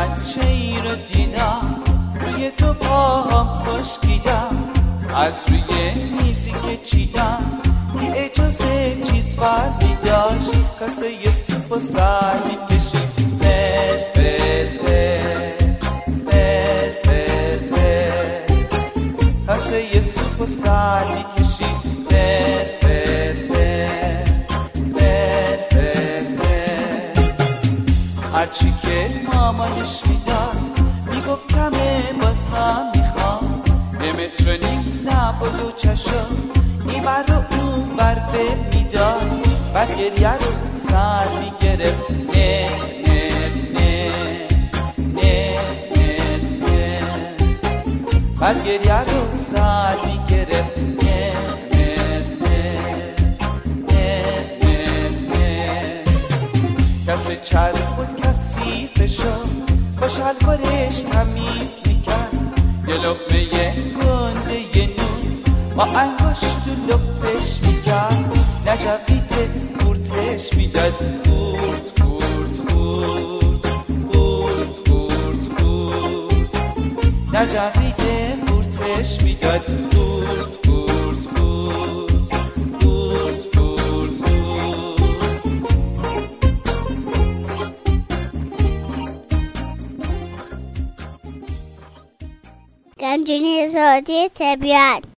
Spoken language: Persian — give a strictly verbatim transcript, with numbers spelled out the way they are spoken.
بچه ای رو دیدم، روی تو پاهم خشکیدم، از روی میزی که چیدم بی اجازه چیز فرمی داشت، کاسه یه سوپ و سر میکشید. فر فر فر فر فر کاسه یه سوپ و سر میکشید. فر فر فر فر فر فر هرچی که مامانش میداد میگفت کمه باسم میخوام، یه متر و نیم لب و دو چشم این بر رو اون بر فر میداد، بعد گریه رو سر میگرفت. نه نه نه نه نه نه بعد گریه رو سر میگرفت. نه نه نه نه نه نه کسی چرب و کثیفشو با شلوارش تمیز میکرد، یه لقمه گنده یه نون با انگشت تو لپش میکرد. نجویده قورتش میداد، قورت قورت قورت قورت قورت قورت نجویده قورتش میداد، قورت قورت قورت قورت قورت قورت. گنجینه صوتی طبیعت.